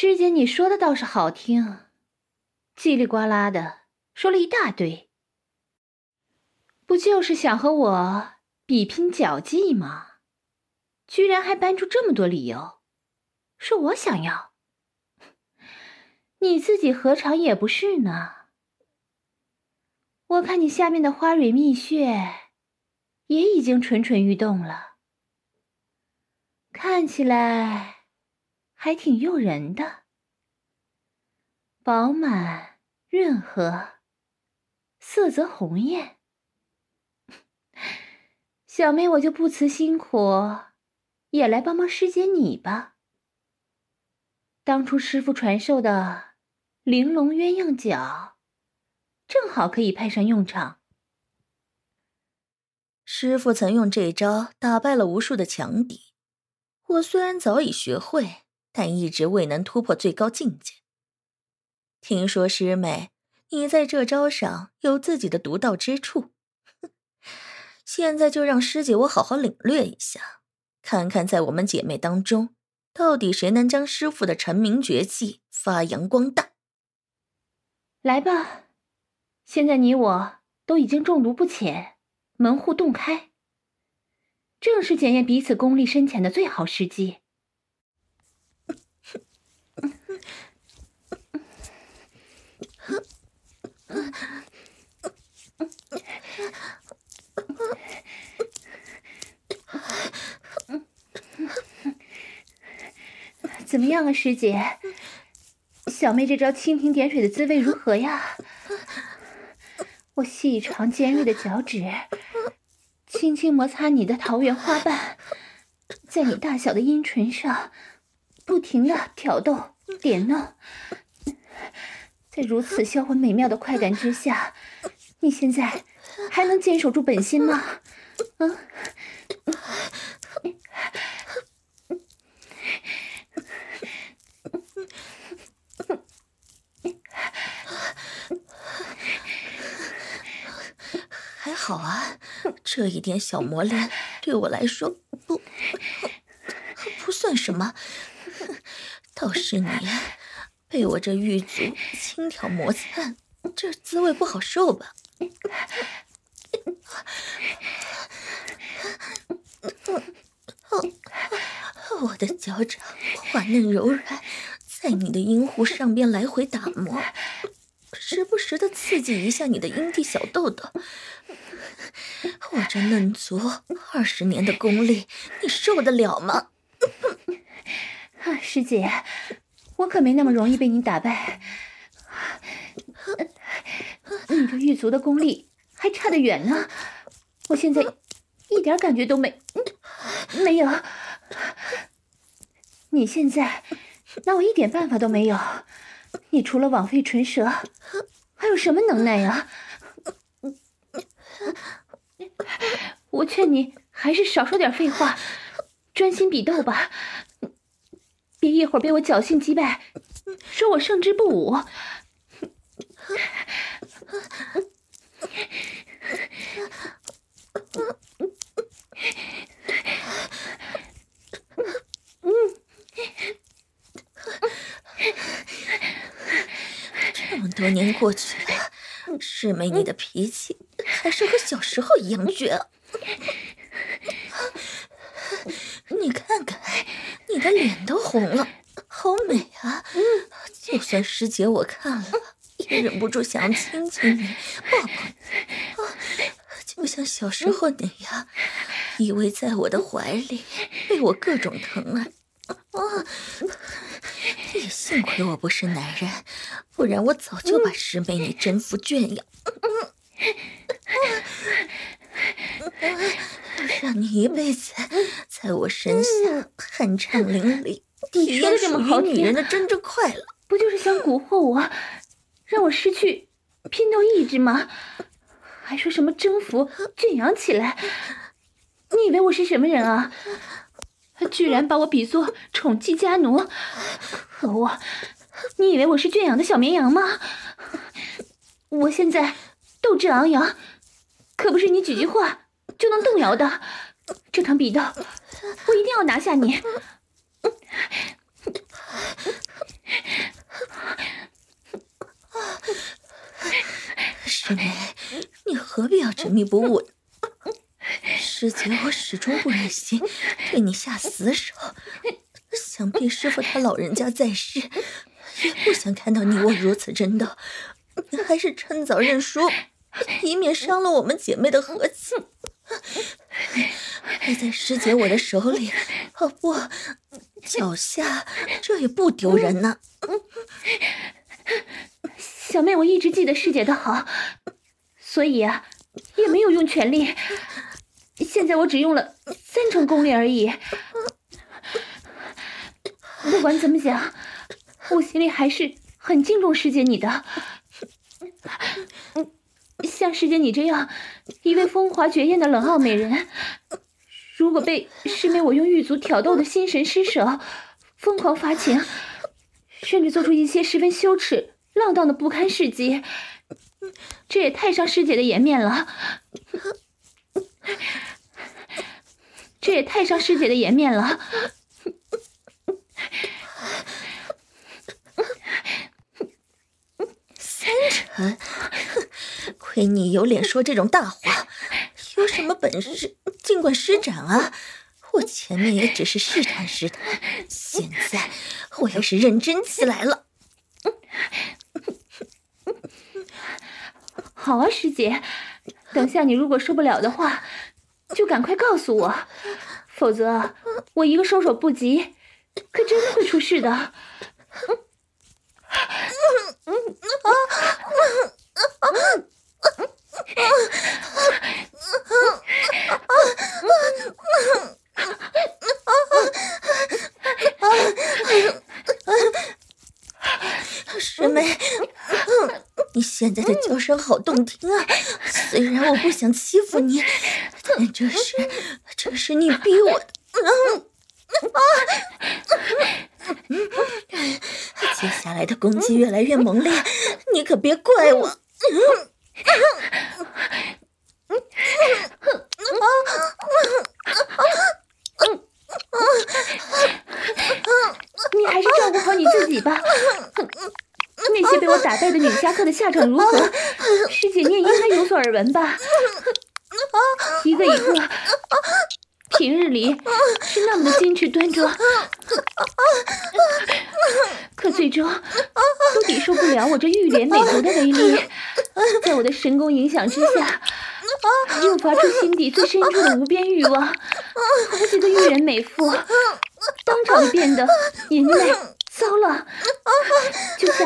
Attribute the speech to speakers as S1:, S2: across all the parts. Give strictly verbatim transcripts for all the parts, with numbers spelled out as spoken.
S1: 师姐，你说的倒是好听，叽里呱啦的说了一大堆，不就是想和我比拼脚技吗？居然还搬出这么多理由，说我想要，你自己何尝也不是呢？我看你下面的花蕊蜜穴也已经蠢蠢欲动了，看起来还挺诱人的，饱满润和，色泽红艳。小妹我就不辞辛苦，也来帮帮师姐你吧。当初师父传授的玲珑鸳鸯脚，正好可以派上用场。
S2: 师父曾用这招打败了无数的强敌，我虽然早已学会，但一直未能突破最高境界。听说师妹，你在这招上有自己的独到之处，现在就让师姐我好好领略一下，看看在我们姐妹当中，到底谁能将师父的成名绝技发扬光大。
S1: 来吧，现在你我都已经中毒不浅，门户洞开，正是检验彼此功力深浅的最好时机。怎么样啊，师姐？小妹这招蜻蜓点水的滋味如何呀？我细长尖锐的脚趾轻轻摩擦你的桃源花瓣，在你大小的阴唇上不停地挑逗点弄，在如此销魂美妙的快感之下，你现在还能坚守住本心吗？嗯。
S2: 还好啊，这一点小磨练对我来说不不算什么，倒是你被我这玉足轻挑摩擦，这滋味不好受吧？我的脚掌滑嫩柔软，在你的阴户上边来回打磨，时不时的刺激一下你的阴蒂小豆豆。我这嫩足二十年的功力，你受得了吗？
S1: 啊，师姐，我可没那么容易被你打败。你这狱卒的功力还差得远呢，我现在一点感觉都没没有。你现在拿我一点办法都没有，你除了枉费唇舌，还有什么能耐呀？我劝你还是少说点废话，专心比斗吧，别一会儿被我侥幸击败，说我胜之不武。
S2: 这么多年过去了，师妹你的脾气还是和小时候一样倔。你看看，你的脸都红了，好美啊！就算师姐我看了，也忍不住想亲亲你，抱抱你，就像小时候那样，依偎在我的怀里，被我各种疼爱。啊！也幸亏我不是男人，不然我早就把师妹你征服圈养，让你一辈子在我身下酣畅淋漓，体验属于女人的真正快乐。
S1: 不就是想蛊惑我，让我失去拼斗意志吗？还说什么征服圈养起来？你以为我是什么人啊？居然把我比作宠姬家奴，可恶！你以为我是圈养的小绵羊吗？我现在斗志昂扬，可不是你几句话就能动摇的。这场比斗，我一定要拿下你！
S2: 师妹，你何必要执迷不悟？师姐，我始终不忍心对你下死手，想必师父他老人家在世，也不想看到你我如此争斗，你还是趁早认输，以免伤了我们姐妹的和气。败在师姐我的手里，哦不，脚下，这也不丢人呢。
S1: 小妹，我一直记得师姐的好，所以啊，也没有用全力。现在我只用了三成功力而已。不管怎么讲，我心里还是很敬重师姐你的。像师姐你这样一位风华绝艳的冷傲美人，如果被师妹我用狱卒挑逗的心神失守，疯狂发情，甚至做出一些十分羞耻浪荡的不堪事迹，这也太伤师姐的颜面了。这也太伤师姐的颜面了。
S2: 三成，亏你有脸说这种大话，有什么本事尽管施展啊！我前面也只是试探试探，现在我要是认真起来了。
S1: 好啊，师姐，等下你如果受不了的话，就赶快告诉我，否则我一个措手不及，可真的会出事的。
S2: 师妹，你现在的叫声好动听啊！虽然我不想欺负你，但这是这是你逼我的。接下来的攻击越来越猛烈，你可别怪我。
S1: 你还是照顾好你自己吧。那些被我打败的女侠客的下场如何，师姐你也应该有所耳闻吧。一个一个平日里是那么的矜持端庄，可最终都抵受不了我这玉脸美足的威力，在我的神功影响之下，诱发出心底最深处的无边欲望，好几个玉人美妇当场变得淫媚骚浪，就像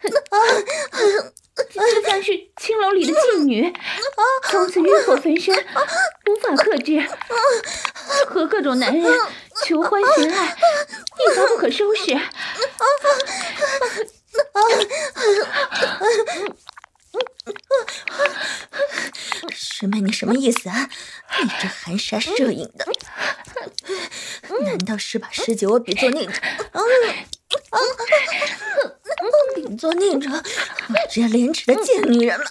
S1: 就像是青楼里的妓女，从此欲火焚身，无法克制，和各种男人求欢寻爱，一发不可收拾。
S2: 师妹，你什么意思啊？你这含沙射影的，难道是把师姐我比作那种？比作那种我这廉耻的贱女人吗？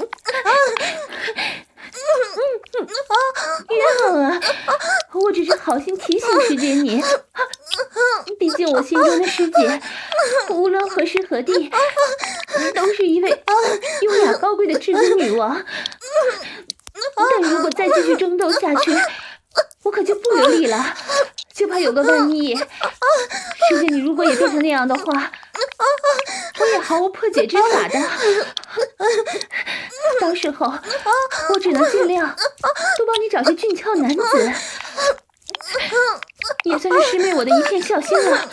S1: 冤枉啊！我只是好心提醒师姐你，毕竟我心中的师姐，无论何时何地，都是一位优雅高贵的至尊女王。但如果再继续争斗下去，我可就不留力了，就怕有个万一。师姐你如果也变成那样的话，我也毫无破解之法的。到时候我只能尽量多帮你找些俊俏男子，也算是师妹我的一片孝心了。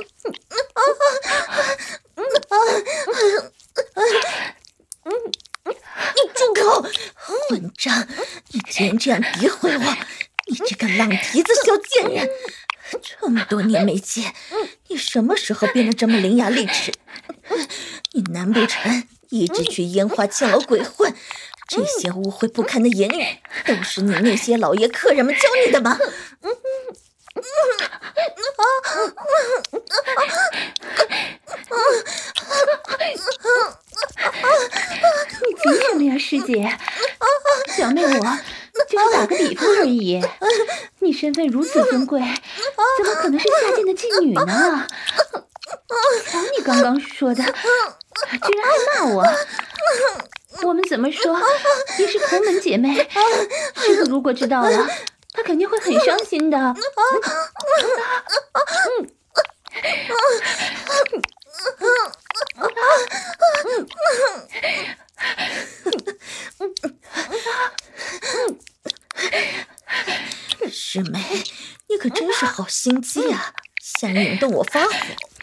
S2: 你住口！混账！你竟然这样诋毁我！你这个浪蹄子小贱人！这么多年没见，你什么时候变得这么伶牙俐齿？你难不成一直去烟花巷楼鬼混？这些污秽不堪的言语，都是你那些老爷客人们教你的吗？
S1: 你急什么呀，师姐？小妹我就是打个比方而已。你身份如此尊贵，怎么可能是下贱的妓女呢？瞧你刚刚说的，居然还骂我！ 我们怎么说也是同门姐妹，师傅如果知道了，他肯定会很伤心的。嗯
S2: 师妹，你可真是好心机啊，想引动我发火。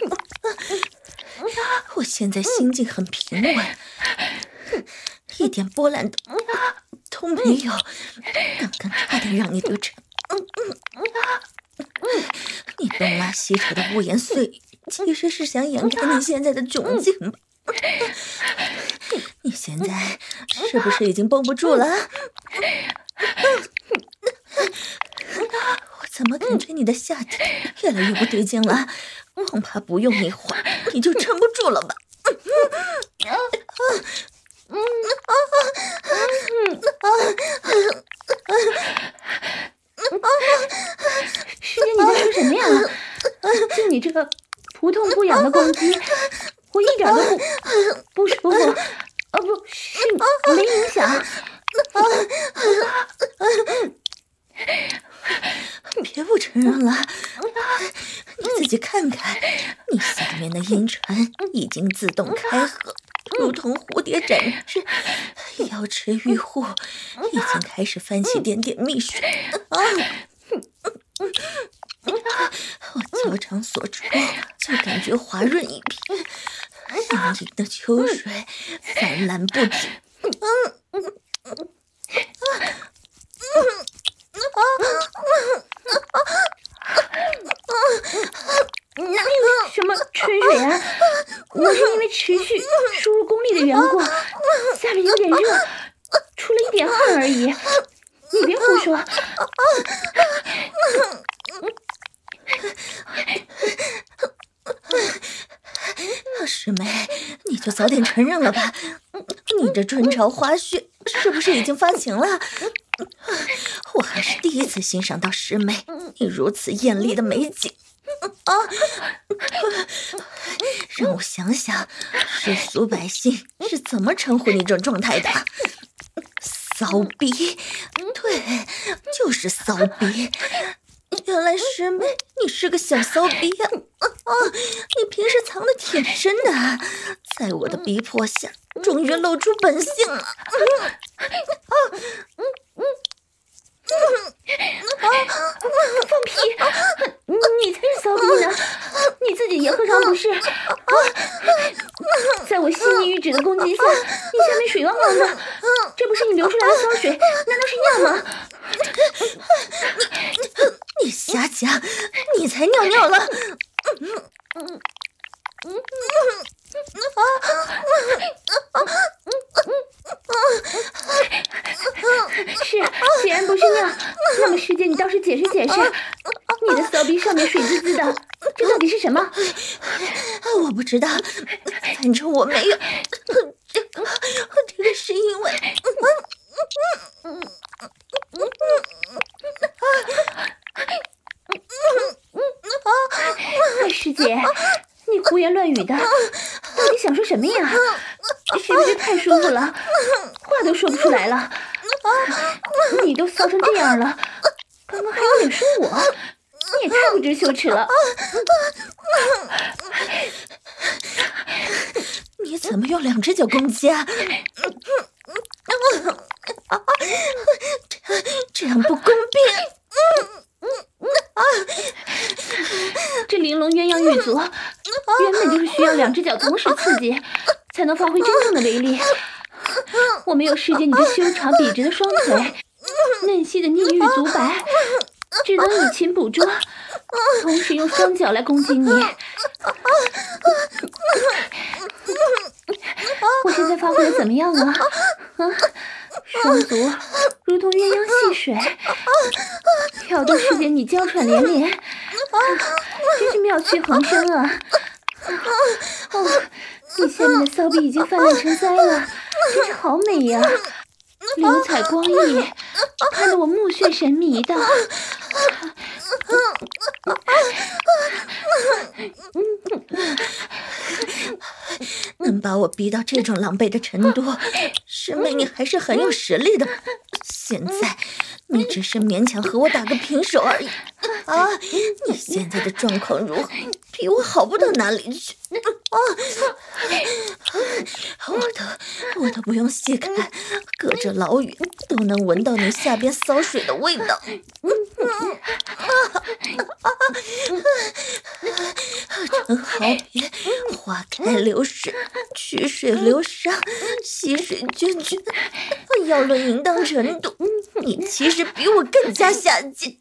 S2: 我现在心境很平稳，一点波澜都都没有，刚刚差点让你得逞。你东拉西扯的污言碎语，其实是想掩盖你现在的窘境吧？你现在是不是已经绷不住了？我怎么感觉你的下体越来越不对劲了？恐怕不用一会儿你就撑不住了吧？
S1: 师姐，你在说什么呀？就你这个不痛不痒的攻击，我一点都不不舒服。哦，不是没影响。
S2: 别不承认了，你自己看看，你下面的阴唇已经自动开合，如同蝴蝶展翅，瑶池玉户已经开始泛起点点蜜水啊！我脚掌所触，就感觉滑润一片，盈盈的秋水泛滥不止。
S1: 什么春水啊？我是因为持续输入功力的缘故，下面有点热，出了一点汗而已。你别胡说。
S2: 师妹，你就早点承认了吧，你这春潮花絮是不是已经发情了？我还是第一次欣赏到师妹你如此艳丽的美景啊！让我想想，世俗百姓是怎么称呼你这种状态的？骚逼，对，就是骚逼。原来师妹你是个小骚逼呀！啊，你平时藏得挺深的，在我的逼迫下，终于露出本性了。
S1: 放屁！你才是骚逼呢！你自己也何尝不是？啊！在我细腻玉指的攻击下，你下面水汪汪的，这不是你流出来的骚水，难道是尿吗？
S2: 你你瞎讲，你才尿尿了！
S1: 是，既然不是尿，那么师姐你倒是解释解释，你的骚逼上面水滋滋的，这到底是什么？
S2: 我不知道，反正我没有。这个，这个是因为，
S1: 哎，师姐，你胡言乱语的，到底想说什么呀？是不是太舒服了，话都说不出来了？你都骚成这样了，刚刚还有脸说我，你也太不知羞耻了！
S2: 你怎么用两只脚攻击啊？这这样不公平！
S1: 这玲珑鸳鸯玉足原本就是需要两只脚同时刺激，才能发挥真正的威力。我没有师姐你这修长笔直的双腿，嫩细的腻玉足白，只能以擒捕捉，同时用双脚来攻击你。我现在发挥的怎么样啊？啊，双足如同鸳鸯戏水，挑逗师姐你娇喘连连，啊，真是妙趣横生啊！哦，你下面的骚逼已经泛滥成灾了，真是好美呀，流彩光溢，看得我目眩神迷的。
S2: 能把我逼到这种狼狈的程度， 师妹你还是很有实力的，现在你只是勉强和我打个平手而已啊！你现在的状况如何？比我好不到哪里去啊！我都我都不用细看，隔着老远都能闻到你下边骚水的味道。正好比花开流水，曲水流觞，溪水涓涓。要论淫荡程度，你其实比我更加下贱。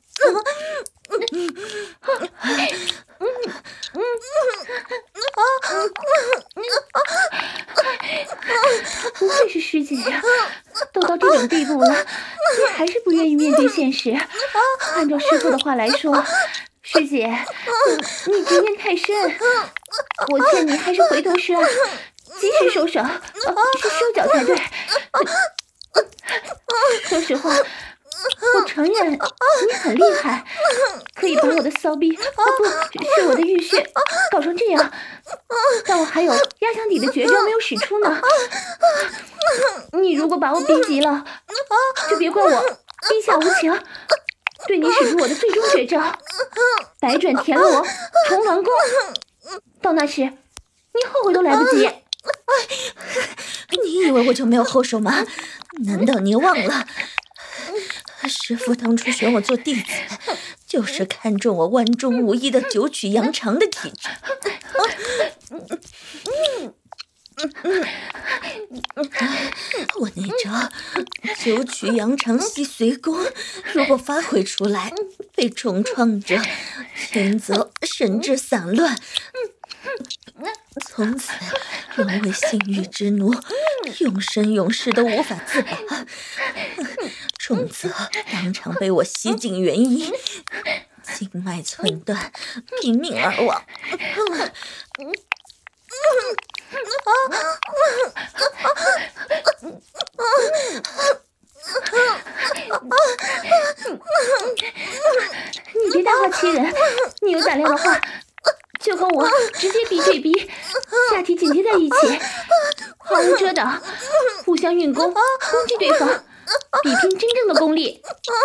S1: 不愧是师姐呀，都到这种地步了，你还是不愿意面对现实。按照师父的话来说，师姐，你执念太深，我劝你还是回头是岸，及时收手，呃、是收脚才对。说实话，我承认你很厉害，可以把我的骚逼，啊不是我的玉穴搞成这样，但我还有压箱底的绝招没有使出呢。你如果把我逼急了，就别怪我逼下无情，对你使出我的最终绝招百转田螺重峦功，到那时你后悔都来不及。
S2: 你以为我就没有后手吗？难道你忘了师父当初选我做弟子，就是看中我万中无一的九曲扬长的体质。我那招九曲扬长吸髓功，如果发挥出来，被重创者轻则神志散乱，从此沦为性欲之奴，永生永世都无法自拔；重则当场被我吸进元阴，经脉寸断，拼命而亡。
S1: 你别大话欺人，你有胆量的话，就跟我直接逼对逼，下体紧贴在一起，毫无遮挡，互相运功，攻击对方，比拼真正的功力。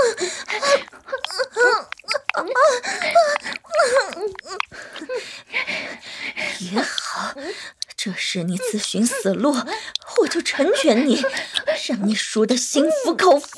S2: 也好，这是你自寻死路，我就成全你，让你输得心服口服。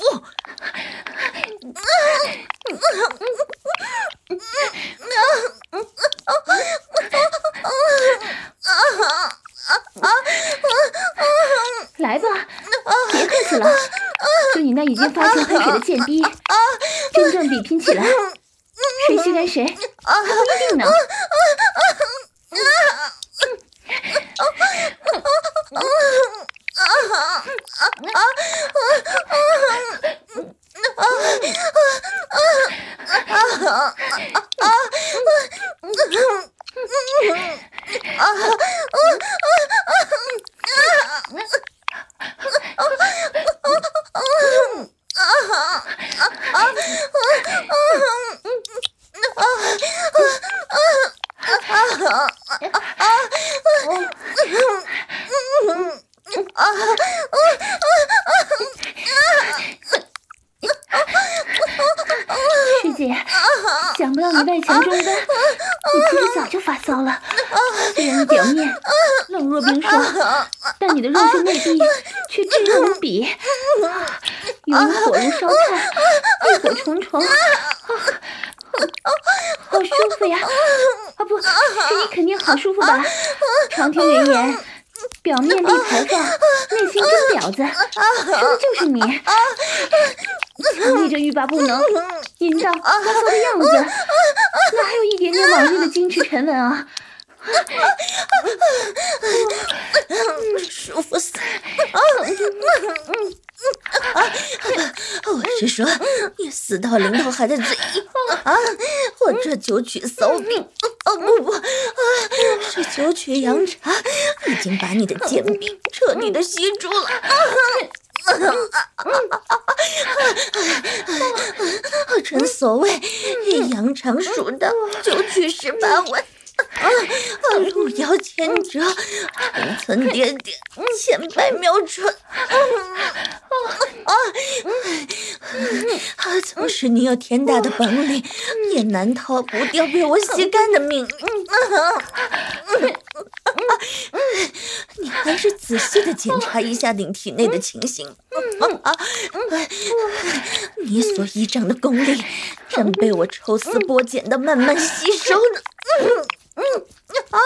S1: 来吧，别客气了，就你那已经发现喷水的贱逼，真正比拼起来，谁吸干谁还不一定呢。师姐，想不到你外强中干，你其实早就发骚了。虽然你表面冷若冰霜，但你的肉身内壁却炙热无比，犹如火如烧炭，烈火重重，啊，好舒服呀！啊不，是你肯定好舒服吧？常听人言，表面立牌坊，内心真婊子，说的就是你。强烈着欲罢不能，淫荡发骚的样子，哪还有一点点往日的矜持沉稳啊？
S2: 舒服死了！我是说，你死到临头还在嘴硬啊！我这九曲骚逼，哦不不，是九曲扬长，已经把你的贱逼彻底的吸住了。正所谓扬长数到九曲十八弯，路遥千折，层层叠叠，千百苗春。啊啊！纵使你有天大的本领，也难逃不掉被我吸干的命运。你还是仔细的检查一下你体内的情形。你所依仗的功力，正被我抽丝剥茧的慢慢吸收呢。啊！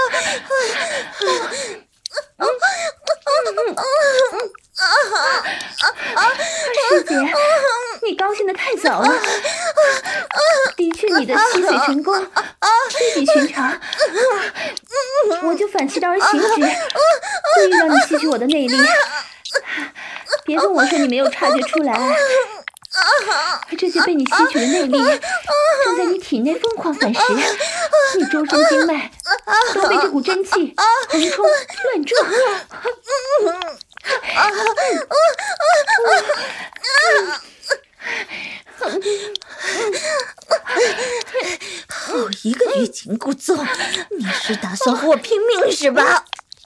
S1: 师姐，你高兴得太早了。的确，你的吸水成功非比寻常，我就反其道而行之，故意让你吸取我的内力。别跟我说你没有察觉出来，这些被你吸取的内力正在你体内疯狂反噬，你周身经脉都被这股真气横冲乱撞。
S2: 好一个欲擒故纵，你是打算和我拼命是吧？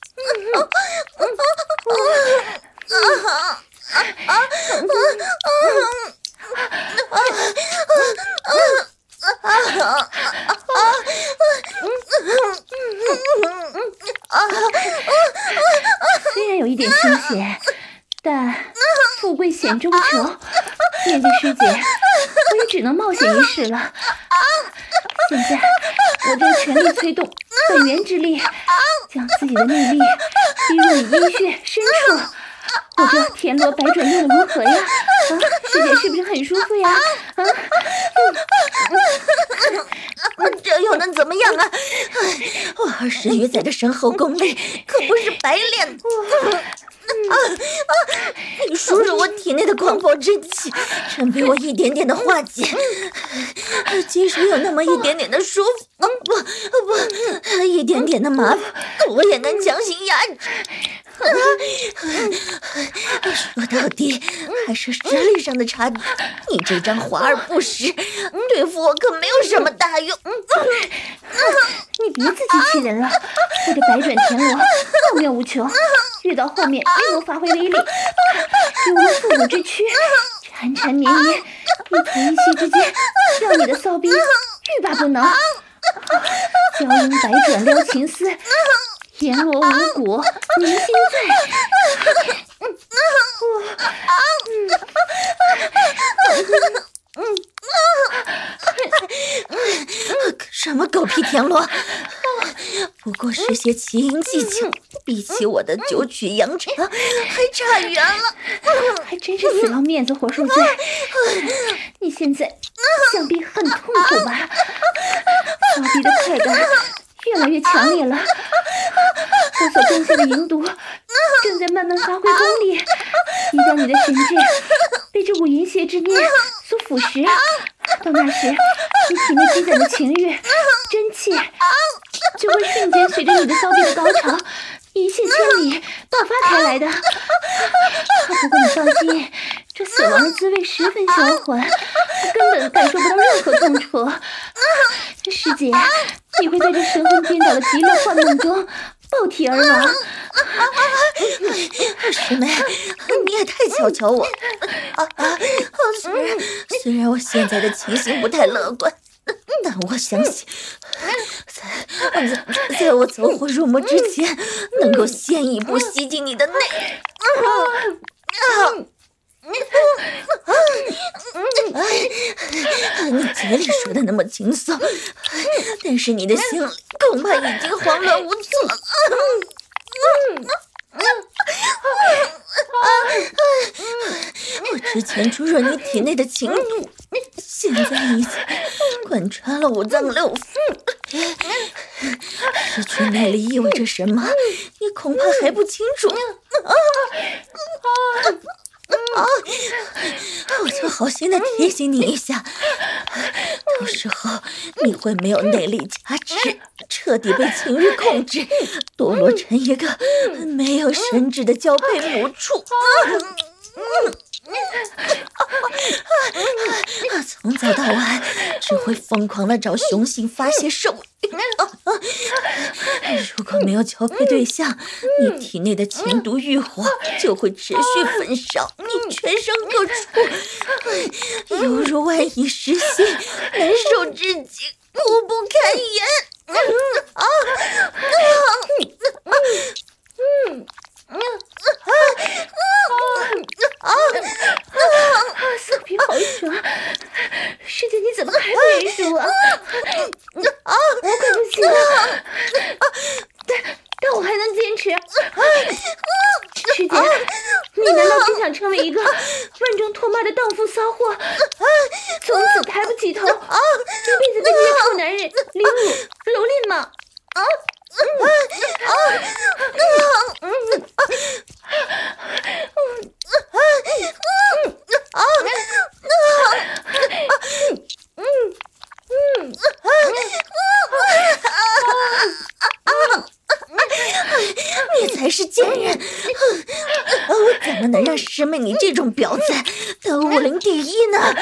S1: 虽然有一点凶险，但富贵险中求，面对师姐，我也只能冒险一试了。现在，我正全力催动本源之力，将自己的内力逼入你阴穴深处。我这田螺百转用的如何呀？啊，师姐是不是很舒服呀？啊，
S2: 这又能怎么样啊？我二十余载的深厚功力可不是白练的。啊啊！你输入我体内的狂暴之气，正被我一点点的化解，即使有那么一点点的舒服，不不，一点点的麻烦，我也能强行压制。说到底还是实力上的差距，你这张华而不实，对付我可没有什么大用。
S1: 你别自欺欺人了，我这百转田螺妙妙无穷，越到后面越能发挥威力，犹如复古之躯，缠缠绵绵，一吐一吸之间，让你的骚逼欲罢不能。娇音百转撩情丝，田螺无骨凝心醉。
S2: 什么狗屁田螺，不过是些奇淫技巧，比起我的九曲扬长还差远了。
S1: 还真是死要面子活受罪。你现在想必很痛苦吧？骚逼的快感越来越强烈了，我所种下的淫毒正在慢慢发挥功力，一旦你的神智被这股淫邪之念所腐蚀，到那时你体内积攒的情欲真气就会瞬间随着你的骚逼的高潮一泻千里爆发开来的。不过你放心，这死亡的滋味十分销魂，根本感受不到任何痛楚。师姐，你会在这神魂颠倒的极乐幻梦中爆体而亡。
S2: 师妹，你也太瞧瞧我了。啊啊！虽然虽然我现在的情形不太乐观，但我相信，在在在我走火入魔之前，能够先一步吸进你的内。啊！你嘴里说的那么轻松，但是你的心里恐怕已经慌乱无措了。我之前注入你体内的情毒，现在已经贯穿了五脏六腑。失去内力意味着什么？你恐怕还不清楚。啊啊！我就好心的提醒你一下，到时候你会没有内力加持，彻底被情欲控制，堕落成一个没有神智的交配母畜。 从早到晚只会疯狂的找雄性发泄兽欲。如果没有交配对象，你体内的情毒欲火就会持续焚烧你全身各处，犹如万蚁食血，难受至极，苦不堪言。啊
S1: 骚逼好爽！师姐，你怎么还不认输啊？我快不行了，但但我还能坚持。师姐，你难道只想成为一个万众唾骂的荡妇骚货，从此抬不起头，一辈子被这些臭男人凌辱蹂躏吗？啊！
S2: 你才是贱人！我怎么能让师妹你这种婊子得武林第一呢？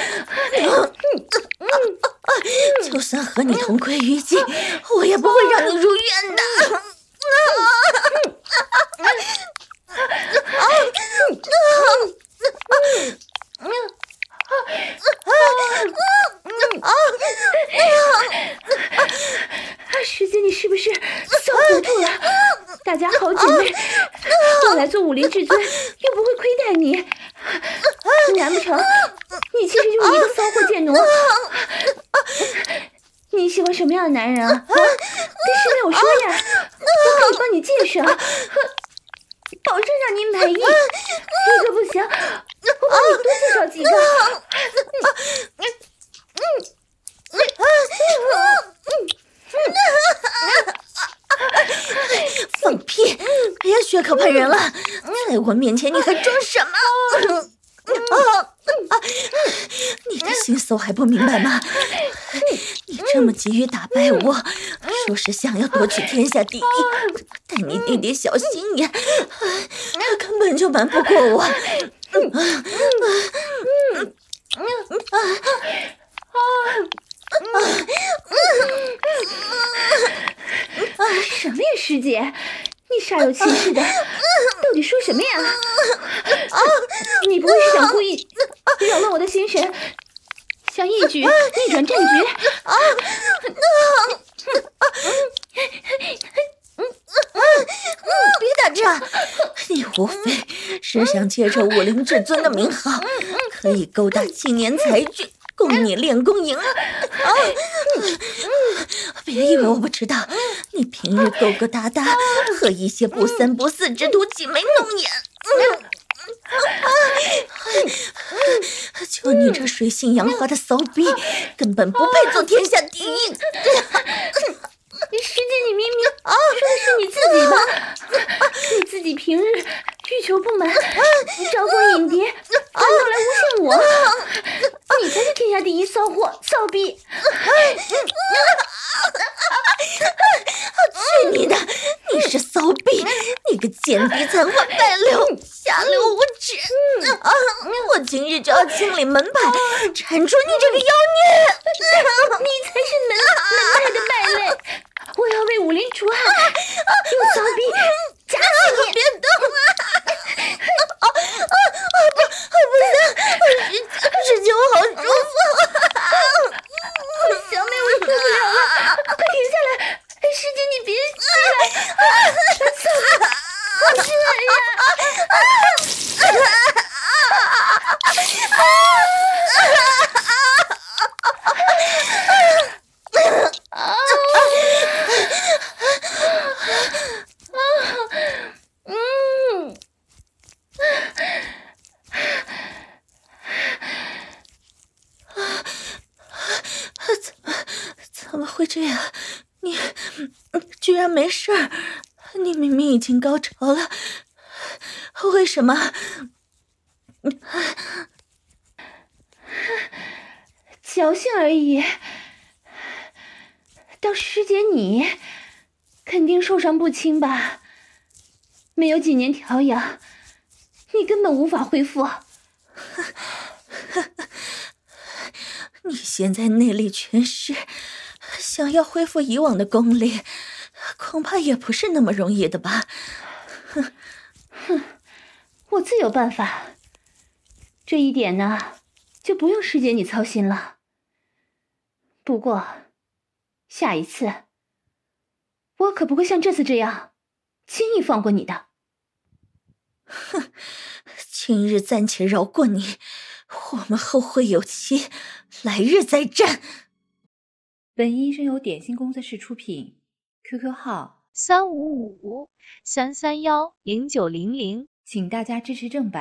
S2: 就算和你同归于尽，我也不会让你如愿的。
S1: 师姐，你是不是笑糊涂了？大家好姐妹，我来做武林至尊，又不会亏待你。难不成你其实就是一个骚货贱奴？你喜欢什么样的男人啊？跟师妹我说呀，我可以帮你介绍，保证让你满意。一个不行，我帮你多介绍几个。
S2: 放屁！别血口喷人了，在我面前你还装什么？你的心思我还不明白吗？你这么急于打败我，说是想要夺取天下第一，但你那点小心眼，根本就瞒不过我。
S1: 什么呀，师姐，你煞有其事的，到底说什么呀？你不会是想故意扰乱我的心神，想一举逆转战局？
S2: 别打岔！你无非是想借着武林至尊的名号，可以勾搭青年才俊，供你练功赢。啊！别以为我不知道，你平日勾勾搭搭，和一些不三不四之徒挤眉弄眼。就你这水性杨花的骚逼，根本不配做天下第一。
S1: 师姐，你明明说的是你自己吧？你自己平日欲求不满，招蜂引蝶，反倒来诬陷我，你才是天下第一骚货骚逼！
S2: 去你的！你是骚逼，你个奸逼残花败柳，下流无耻！啊！我今日就要清理门派，铲除你这个妖孽！
S1: 你才是门门派的败类！我要为武林除害，用骚逼夹死你！
S2: 别动啊！啊啊啊！不，不行，师姐，我好舒服。
S1: 小妹，我受不了了，快停下来！师姐，你别进来！小妹，我这
S2: 怎么会这样？你居然没事儿？你明明已经高潮了，为什么？
S1: 侥幸而已。倒师姐你肯定受伤不轻吧？没有几年调养，你根本无法恢复。
S2: 你现在内力全失，想要恢复以往的功力，恐怕也不是那么容易的吧？
S1: 哼哼，我自有办法。这一点呢，就不用师姐你操心了。不过，下一次，我可不会像这次这样轻易放过你的。
S2: 哼，今日暂且饶过你，我们后会有期，来日再战。
S1: 本音声由点心工作室出品 ，Q Q 号
S3: 三五五三三幺零九零零，
S1: 请大家支持正版。